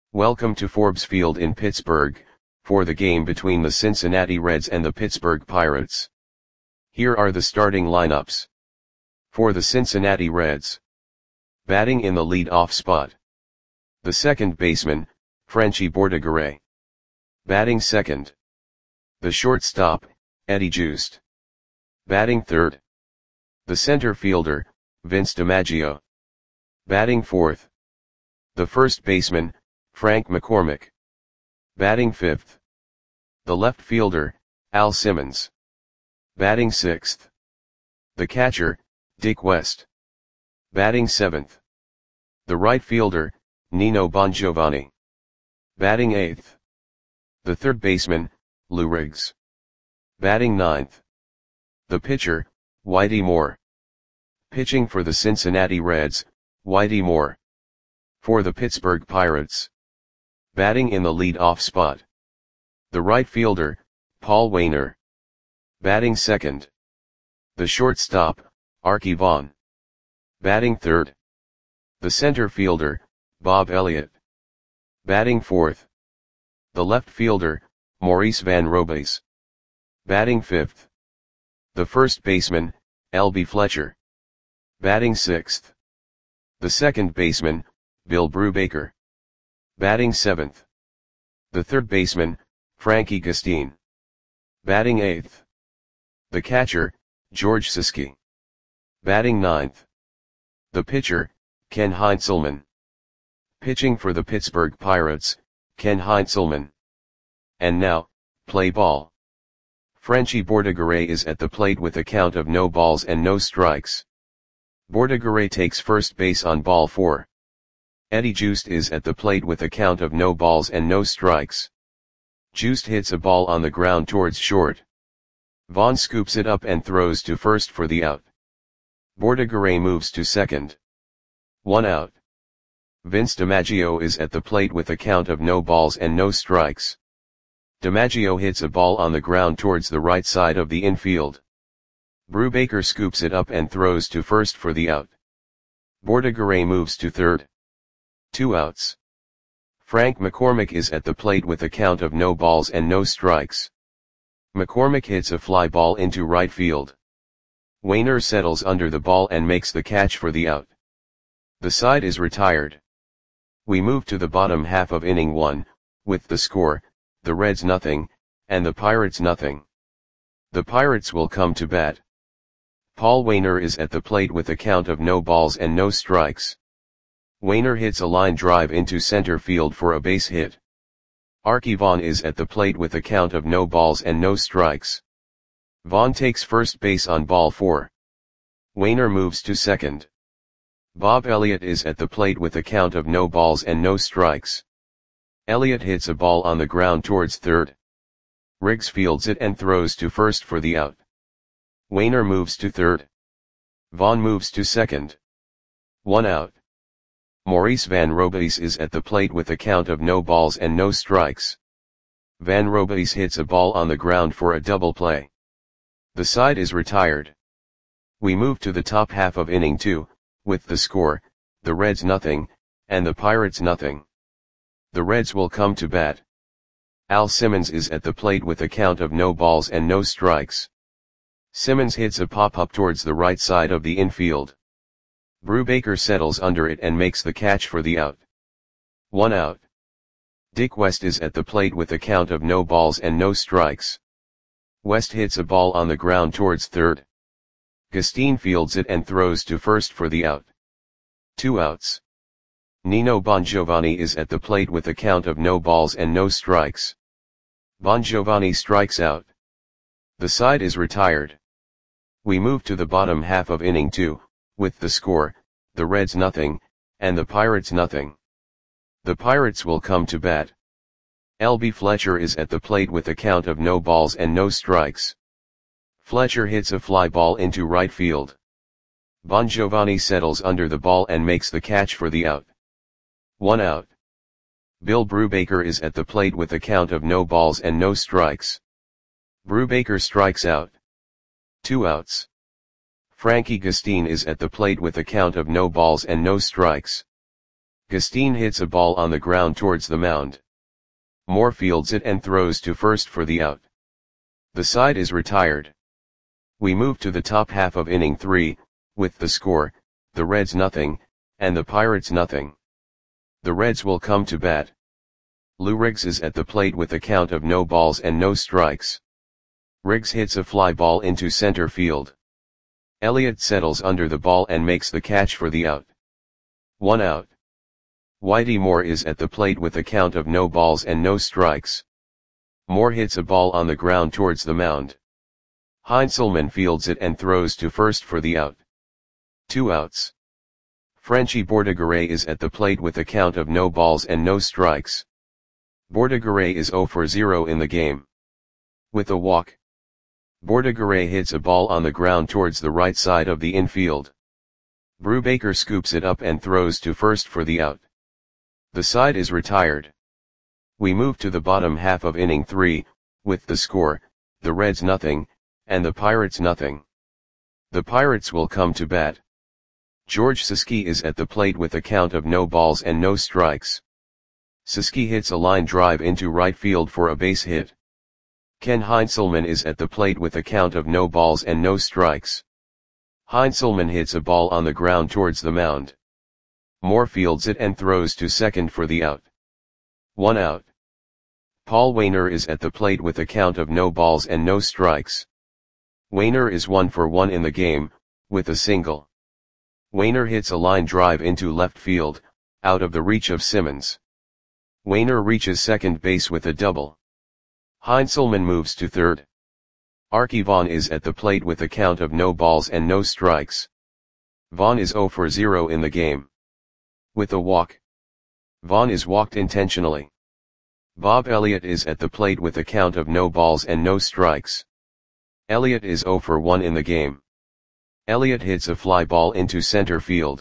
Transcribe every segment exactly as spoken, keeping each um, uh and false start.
Welcome to Forbes Field in Pittsburgh, for the game between the Cincinnati Reds and the Pittsburgh Pirates. Here are the starting lineups. For the Cincinnati Reds. Batting in the lead-off spot. The second baseman, Frenchy Bordegaray. Batting second. The shortstop, Eddie Joost. Batting third. The center fielder, Vince DiMaggio. Batting fourth. The first baseman, Frank McCormick. Batting fifth. The left fielder, Al Simmons. Batting sixth. The catcher, Dick West. Batting seventh. The right fielder, Nino Bongiovanni. Batting eighth. The third baseman, Lou Riggs. Batting ninth. The pitcher, Whitey Moore. Pitching for the Cincinnati Reds, Whitey Moore. For the Pittsburgh Pirates. Batting in the lead-off spot. The right fielder, Paul Waner. Batting second. The shortstop, Arky Vaughan. Batting third. The center fielder, Bob Elliott. Batting fourth. The left fielder, Maurice Van Robays. Batting fifth. The first baseman, L B Fletcher. Batting sixth. The second baseman, Bill Brubaker. Batting seventh. The third baseman, Frankie Gustine. Batting eighth. The catcher, George Siski. Batting ninth. The pitcher, Ken Heinzelman. Pitching for the Pittsburgh Pirates, Ken Heinzelman. And now, play ball. Frenchy Bordegaray is at the plate with a count of no balls and no strikes. Bordegaray takes first base on ball four. Eddie Joost is at the plate with a count of no balls and no strikes. Joost hits a ball on the ground towards short. Vaughan scoops it up and throws to first for the out. Bordegaray moves to second. One out. Vince DiMaggio is at the plate with a count of no balls and no strikes. DiMaggio hits a ball on the ground towards the right side of the infield. Brubaker scoops it up and throws to first for the out. Bordegaray moves to third. Two outs. Frank McCormick is at the plate with a count of no balls and no strikes. McCormick hits a fly ball into right field. Waner settles under the ball and makes the catch for the out. The side is retired. We move to the bottom half of inning one, with the score, the Reds nothing, and the Pirates nothing. The Pirates will come to bat. Paul Waner is at the plate with a count of no balls and no strikes. Waner hits a line drive into center field for a base hit. Arky Vaughan is at the plate with a count of no balls and no strikes. Vaughan takes first base on ball four. Waner moves to second. Bob Elliott is at the plate with a count of no balls and no strikes. Elliott hits a ball on the ground towards third. Riggs fields it and throws to first for the out. Waner moves to third. Vaughan moves to second. One out. Maurice Van Robays is at the plate with a count of no balls and no strikes. Van Robays hits a ball on the ground for a double play. The side is retired. We move to the top half of inning two, with the score, the Reds nothing, and the Pirates nothing. The Reds will come to bat. Al Simmons is at the plate with a count of no balls and no strikes. Simmons hits a pop-up towards the right side of the infield. Brubaker settles under it and makes the catch for the out. One out. Dick West is at the plate with a count of no balls and no strikes. West hits a ball on the ground towards third. Gustine fields it and throws to first for the out. Two outs. Nino Bongiovanni is at the plate with a count of no balls and no strikes. Bongiovanni strikes out. The side is retired. We move to the bottom half of inning two, with the score, the Reds nothing, and the Pirates nothing. The Pirates will come to bat. L B Fletcher is at the plate with a count of no balls and no strikes. Fletcher hits a fly ball into right field. Bongiovanni settles under the ball and makes the catch for the out. One out. Bill Brubaker is at the plate with a count of no balls and no strikes. Brubaker strikes out. Two outs. Frankie Gustine is at the plate with a count of no balls and no strikes. Gustine hits a ball on the ground towards the mound. Moore fields it and throws to first for the out. The side is retired. We move to the top half of inning three, with the score, the Reds nothing, and the Pirates nothing. The Reds will come to bat. Lou Riggs is at the plate with a count of no balls and no strikes. Riggs hits a fly ball into center field. Elliott settles under the ball and makes the catch for the out. One out. Whitey Moore is at the plate with a count of no balls and no strikes. Moore hits a ball on the ground towards the mound. Heinzelman fields it and throws to first for the out. Two outs. Frenchy Bordigaray is at the plate with a count of no balls and no strikes. Bordigaray is zero for zero in the game. With a walk, Bordigaray hits a ball on the ground towards the right side of the infield. Brubaker scoops it up and throws to first for the out. The side is retired. We move to the bottom half of inning three, with the score, the Reds nothing, and the Pirates nothing. The Pirates will come to bat. George Siski is at the plate with a count of no balls and no strikes. Siski hits a line drive into right field for a base hit. Ken Heinzelman is at the plate with a count of no balls and no strikes. Heinzelman hits a ball on the ground towards the mound. Moore fields it and throws to second for the out. One out. Paul Wainer is at the plate with a count of no balls and no strikes. Wainer is one for one in the game, with a single. Wainer hits a line drive into left field, out of the reach of Simmons. Wainer reaches second base with a double. Heinzelman moves to third. Archie Vaughn is at the plate with a count of no balls and no strikes. Vaughn is zero for zero in the game. With a walk, Vaughn is walked intentionally. Bob Elliott is at the plate with a count of no balls and no strikes. Elliott is zero for one in the game. Elliott hits a fly ball into center field.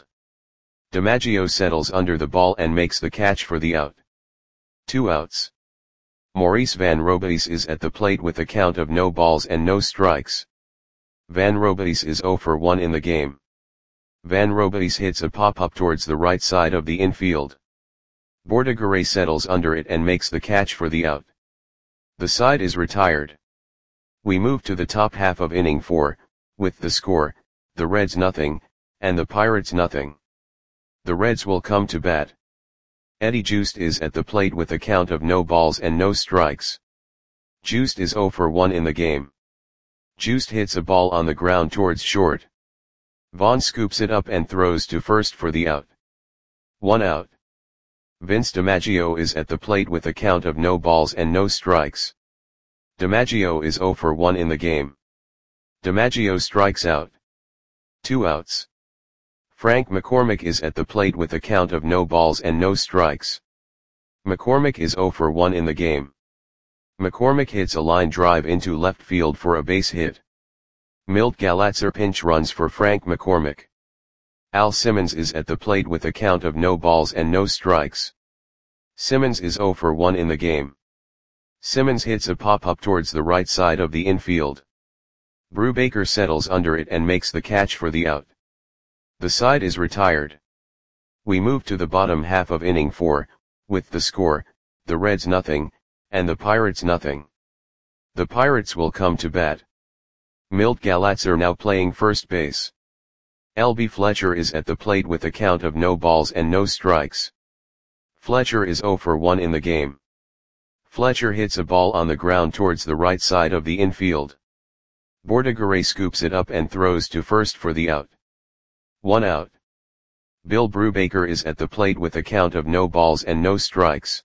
DiMaggio settles under the ball and makes the catch for the out. Two outs. Maurice Van Robies is at the plate with a count of no balls and no strikes. Van Robies is zero for one in the game. Van Robies hits a pop-up towards the right side of the infield. Bordigaray settles under it and makes the catch for the out. The side is retired. We move to the top half of inning four, with the score, the Reds nothing, and the Pirates nothing. The Reds will come to bat. Eddie Joost is at the plate with a count of no balls and no strikes. Joost is zero for one in the game. Joost hits a ball on the ground towards short. Vaughn scoops it up and throws to first for the out. One out. Vince DiMaggio is at the plate with a count of no balls and no strikes. DiMaggio is zero for one in the game. DiMaggio strikes out. Two outs. Frank McCormick is at the plate with a count of no balls and no strikes. McCormick is zero for one in the game. McCormick hits a line drive into left field for a base hit. Milt Galatzer pinch runs for Frank McCormick. Al Simmons is at the plate with a count of no balls and no strikes. Simmons is zero for one in the game. Simmons hits a pop-up towards the right side of the infield. Brubaker settles under it and makes the catch for the out. The side is retired. We move to the bottom half of inning four, with the score, the Reds nothing, and the Pirates nothing. The Pirates will come to bat. Milt Galatzer now playing first base. L B Fletcher is at the plate with a count of no balls and no strikes. Fletcher is zero for one in the game. Fletcher hits a ball on the ground towards the right side of the infield. Bordigaray scoops it up and throws to first for the out. One out. Bill Brubaker is at the plate with a count of no balls and no strikes.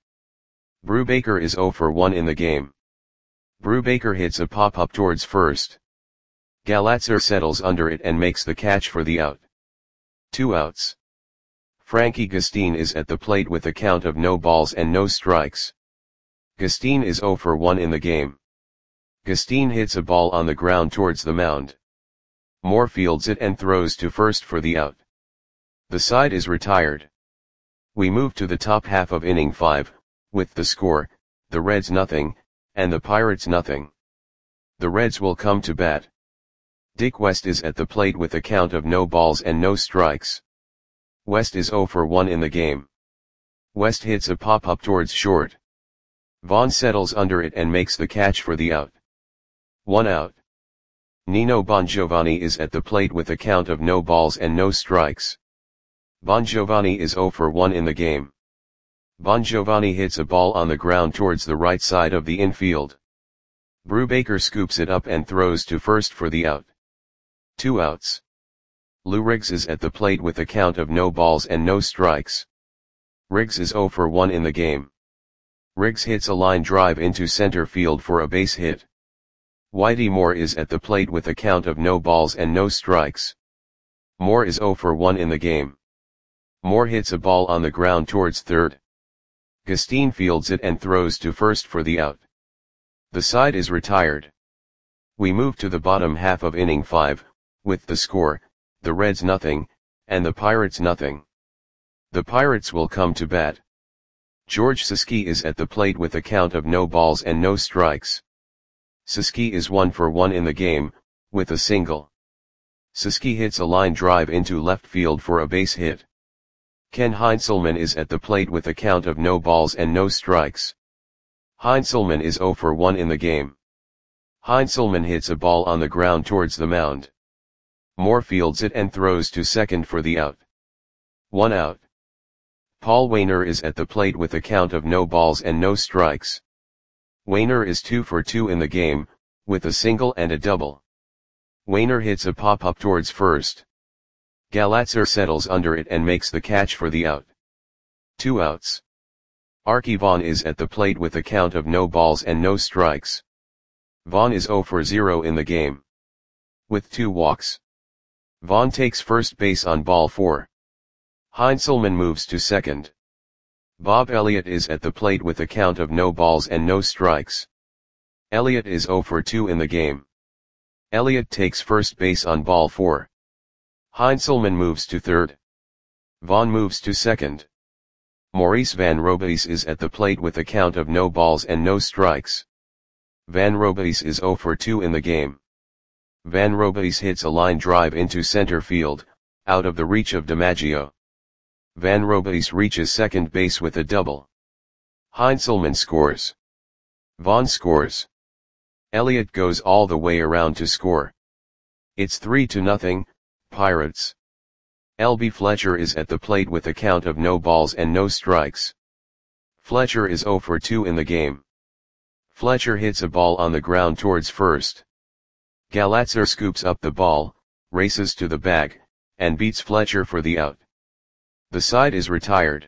Brubaker is zero for one in the game. Brubaker hits a pop-up towards first. Galatzer settles under it and makes the catch for the out. Two outs. Frankie Gustine is at the plate with a count of no balls and no strikes. Gustine is zero for one in the game. Gustine hits a ball on the ground towards the mound. Moore fields it and throws to first for the out. The side is retired. We move to the top half of inning five, with the score, the Reds nothing, and the Pirates nothing. The Reds will come to bat. Dick West is at the plate with a count of no balls and no strikes. West is zero for one in the game. West hits a pop-up towards short. Vaughn settles under it and makes the catch for the out. One out. Nino Bongiovanni is at the plate with a count of no balls and no strikes. Bongiovanni is zero for one in the game. Bongiovanni hits a ball on the ground towards the right side of the infield. Brubaker scoops it up and throws to first for the out. Two outs. Lou Riggs is at the plate with a count of no balls and no strikes. Riggs is zero for one in the game. Riggs hits a line drive into center field for a base hit. Whitey Moore is at the plate with a count of no balls and no strikes. Moore is zero for one in the game. Moore hits a ball on the ground towards third. Gustine fields it and throws to first for the out. The side is retired. We move to the bottom half of inning five, with the score, the Reds nothing, and the Pirates nothing. The Pirates will come to bat. George Siski is at the plate with a count of no balls and no strikes. Siski is one for one in the game, with a single. Siski hits a line drive into left field for a base hit. Ken Heinzelman is at the plate with a count of no balls and no strikes. Heinzelman is zero for one in the game. Heinzelman hits a ball on the ground towards the mound. Moore fields it and throws to second for the out. One out. Paul Wainer is at the plate with a count of no balls and no strikes. Wainer is two for two in the game, with a single and a double. Wainer hits a pop-up towards first. Galatzer settles under it and makes the catch for the out. Two outs. Arky Vaughan is at the plate with a count of no balls and no strikes. Vaughan is zero for zero in the game. With two walks. Vaughan takes first base on ball four. Heinzelman moves to second. Bob Elliott is at the plate with a count of no balls and no strikes. Elliott is zero for two in the game. Elliott takes first base on ball four. Heinzelman moves to third. Vaughan moves to second. Maurice Van Robeis is at the plate with a count of no balls and no strikes. Van Robeis is zero for two in the game. Van Robeis hits a line drive into center field, out of the reach of DiMaggio. Van Robeis reaches second base with a double. Heinzelman scores. Vaughan scores. Elliott goes all the way around to score. It's three to nothing, Pirates. L B Fletcher is at the plate with a count of no balls and no strikes. Fletcher is zero for two in the game. Fletcher hits a ball on the ground towards first. Galatzer scoops up the ball, races to the bag, and beats Fletcher for the out. The side is retired.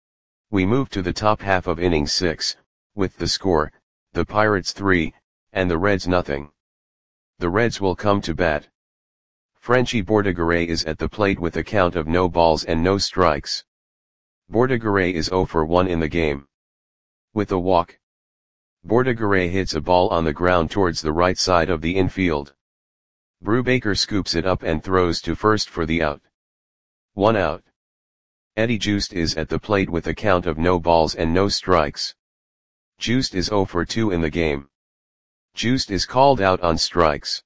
We move to the top half of inning six, with the score, the Pirates three, and the Reds nothing. The Reds will come to bat. Frenchy Bordigaray is at the plate with a count of no balls and no strikes. Bordigaray is zero for one in the game. With a walk. Bordigaray hits a ball on the ground towards the right side of the infield. Brubaker scoops it up and throws to first for the out. One out. Eddie Joost is at the plate with a count of no balls and no strikes. Joost is zero for two in the game. Joost is called out on strikes.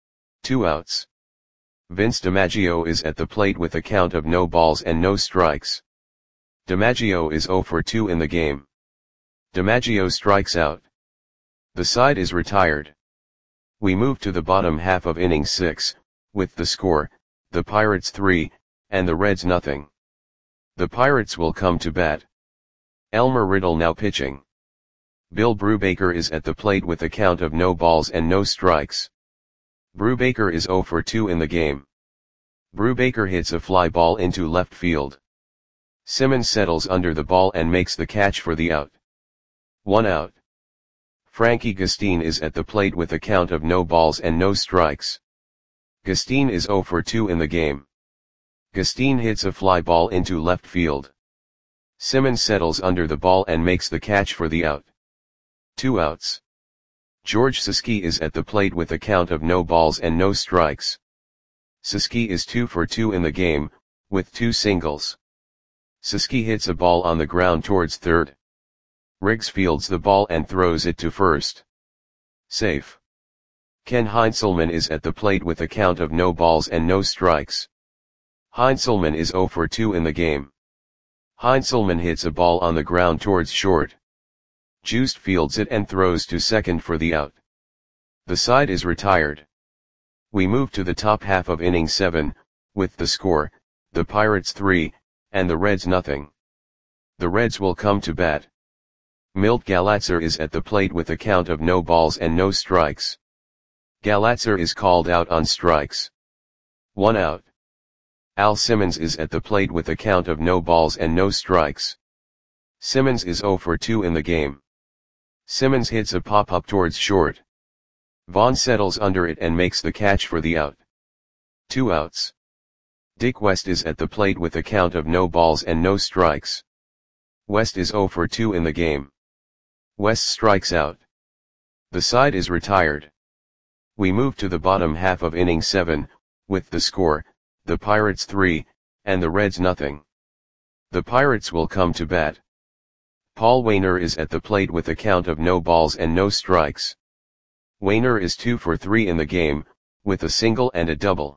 Two outs. Vince DiMaggio is at the plate with a count of no balls and no strikes. DiMaggio is zero for two in the game. DiMaggio strikes out. The side is retired. We move to the bottom half of inning six, with the score, the Pirates three, and the Reds nothing. The Pirates will come to bat. Elmer Riddle now pitching. Bill Brubaker is at the plate with a count of no balls and no strikes. Brubaker is zero for two in the game. Brubaker hits a fly ball into left field. Simmons settles under the ball and makes the catch for the out. One out. Frankie Gustine is at the plate with a count of no balls and no strikes. Gustine is zero for two in the game. Gustine hits a fly ball into left field. Simmons settles under the ball and makes the catch for the out. Two outs. George Siski is at the plate with a count of no balls and no strikes. Siski is two for two in the game, with two singles. Siski hits a ball on the ground towards third. Riggs fields the ball and throws it to first. Safe. Ken Heinzelman is at the plate with a count of no balls and no strikes. Heinzelman is zero for two in the game. Heinzelman hits a ball on the ground towards short. Joost fields it and throws to second for the out. The side is retired. We move to the top half of inning seven, with the score, the Pirates three, and the Reds nothing. The Reds will come to bat. Milt Galatzer is at the plate with a count of no balls and no strikes. Galatzer is called out on strikes. One out. Al Simmons is at the plate with a count of no balls and no strikes. Simmons is oh for two in the game. Simmons hits a pop-up towards short. Vaughn settles under it and makes the catch for the out. Two outs. Dick West is at the plate with a count of no balls and no strikes. West is oh for two in the game. West strikes out. The side is retired. We move to the bottom half of inning seven, with the score, the Pirates three, and the Reds nothing. The Pirates will come to bat. Paul Waner is at the plate with a count of no balls and no strikes. Waner is two for three in the game, with a single and a double.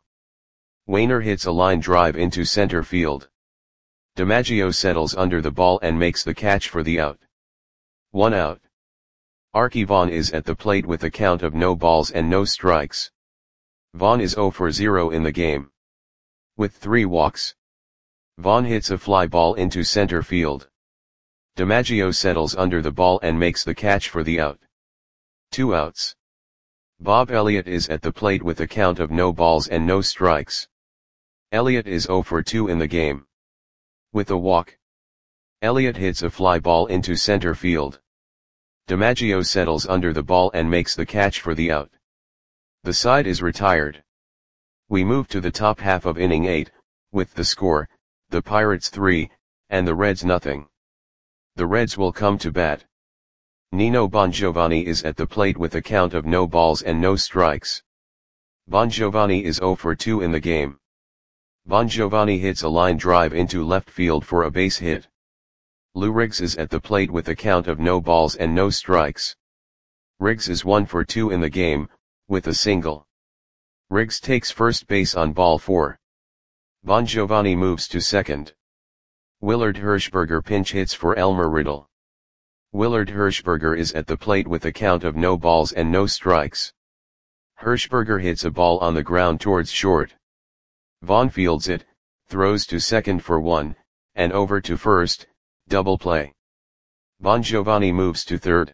Waner hits a line drive into center field. DiMaggio settles under the ball and makes the catch for the out. One out. Archie Vaughn is at the plate with a count of no balls and no strikes. Vaughn is oh for zero in the game. With three walks. Vaughn hits a fly ball into center field. DiMaggio settles under the ball and makes the catch for the out. Two outs. Bob Elliott is at the plate with a count of no balls and no strikes. Elliott is oh for two in the game. With a walk. Elliott hits a fly ball into center field. DiMaggio settles under the ball and makes the catch for the out. The side is retired. We move to the top half of inning eight, with the score, the Pirates three, and the Reds nothing. The Reds will come to bat. Nino Bongiovanni is at the plate with a count of no balls and no strikes. Bongiovanni is oh for two in the game. Bongiovanni hits a line drive into left field for a base hit. Lou Riggs is at the plate with a count of no balls and no strikes. Riggs is one for two in the game, with a single. Riggs takes first base on ball four. Bongiovanni moves to second. Willard Hirschberger pinch hits for Elmer Riddle. Willard Hirschberger is at the plate with a count of no balls and no strikes. Hirschberger hits a ball on the ground towards short. Vaughn fields it, throws to second for one, and over to first, double play. Bongiovanni moves to third.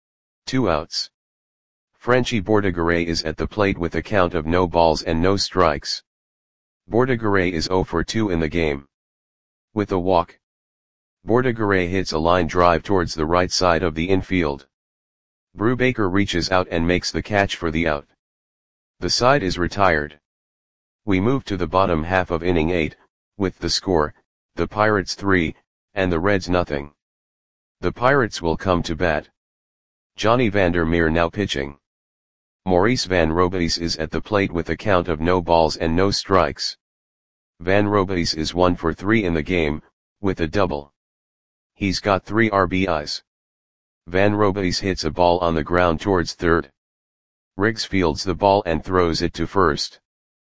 Two outs. Frenchy Bordigaray is at the plate with a count of no balls and no strikes. Bordigaray is oh for two in the game. With a walk. Bordigaray hits a line drive towards the right side of the infield. Brubaker reaches out and makes the catch for the out. The side is retired. We move to the bottom half of inning eight, with the score, the Pirates three, and the Reds nothing. The Pirates will come to bat. Johnny Vandermeer now pitching. Maurice Van Robies is at the plate with a count of no balls and no strikes. Van Robies is one for three in the game, with a double. He's got three R B Is. Van Robies hits a ball on the ground towards third. Riggs fields the ball and throws it to first.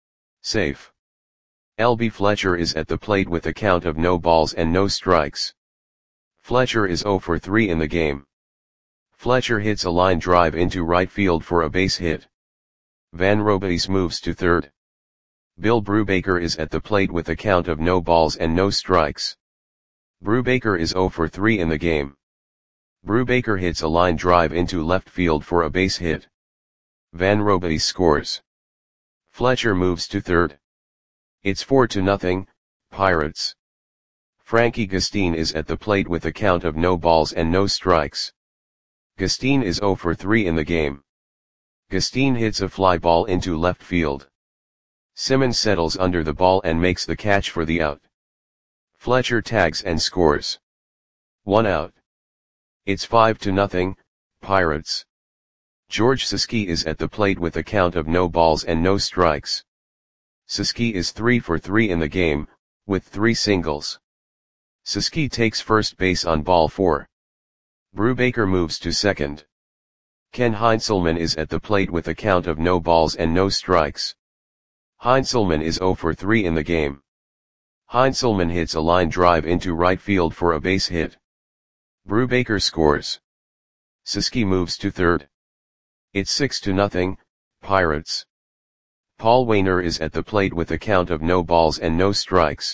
Safe. L B Fletcher is at the plate with a count of no balls and no strikes. Fletcher is oh for three in the game. Fletcher hits a line drive into right field for a base hit. Van Robies moves to third. Bill Brubaker is at the plate with a count of no balls and no strikes. Brubaker is oh for three in the game. Brubaker hits a line drive into left field for a base hit. Van Robies scores. Fletcher moves to third. It's four to nothing, Pirates. Frankie Gustine is at the plate with a count of no balls and no strikes. Gustine is oh for three in the game. Gustine hits a fly ball into left field. Simmons settles under the ball and makes the catch for the out. Fletcher tags and scores. One out. It's five to nothing, Pirates. George Siski is at the plate with a count of no balls and no strikes. Siski is three for three in the game, with three singles. Siski takes first base on ball four. Brubaker moves to second. Ken Heinzelman is at the plate with a count of no balls and no strikes. Heinzelman is oh for three in the game. Heinzelman hits a line drive into right field for a base hit. Brubaker scores. Siski moves to third. It's six to nothing, Pirates. Paul Waner is at the plate with a count of no balls and no strikes.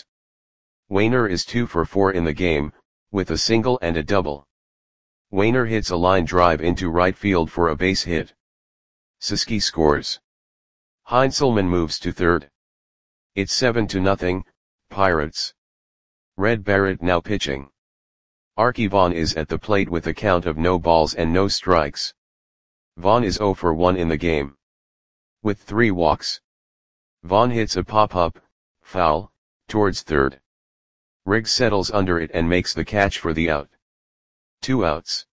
Waner is two for four in the game, with a single and a double. Waner hits a line drive into right field for a base hit. Siski scores. Heinzelman moves to third. It's seven to nothing, Pirates. Red Barrett now pitching. Archie Vaughn is at the plate with a count of no balls and no strikes. Vaughn is zero for one in the game. With three walks. Vaughn hits a pop-up, foul, towards third. Riggs settles under it and makes the catch for the out. Two outs.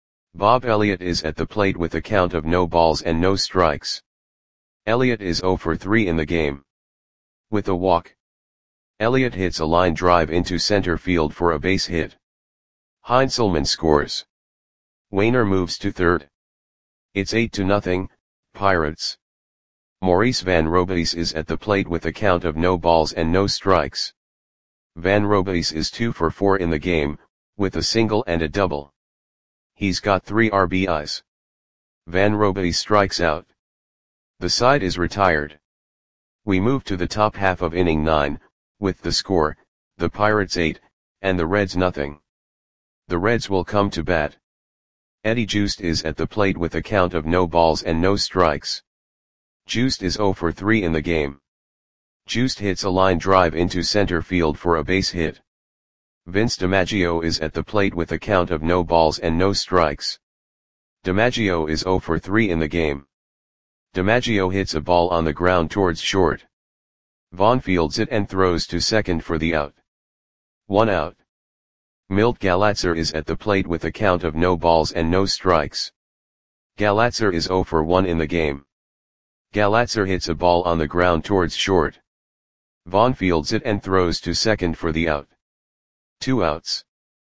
Bob Elliott is at the plate with a count of no balls and no strikes. Elliott is zero for three in the game. With a walk. Elliott hits a line drive into center field for a base hit. Heinzelman scores. Waner moves to third. It's eight to nothing, Pirates. Maurice Van Robeis is at the plate with a count of no balls and no strikes. Van Robeis is two for four in the game, with a single and a double. He's got three R B Is. Van Robeis strikes out. The side is retired. We move to the top half of inning nine, with the score, the Pirates eight, and the Reds nothing. The Reds will come to bat. Eddie Joost is at the plate with a count of no balls and no strikes. Joost is zero for three in the game. Joost hits a line drive into center field for a base hit. Vince DiMaggio is at the plate with a count of no balls and no strikes. DiMaggio is zero for three in the game. DiMaggio hits a ball on the ground towards short. Vaughn fields it and throws to second for the out. One out. Milt Galatzer is at the plate with a count of no balls and no strikes. Galatzer is zero for one in the game. Galatzer hits a ball on the ground towards short. Vaughn fields it and throws to second for the out. Two outs.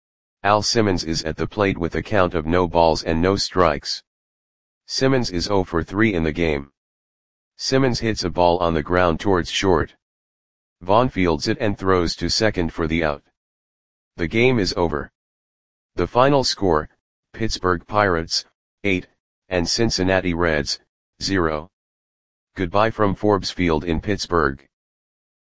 Al Simmons is at the plate with a count of no balls and no strikes. Simmons is zero for three in the game. Simmons hits a ball on the ground towards short. Vaughn fields it and throws to second for the out. The game is over. The final score, Pittsburgh Pirates, eight, and Cincinnati Reds, zero. Goodbye from Forbes Field in Pittsburgh.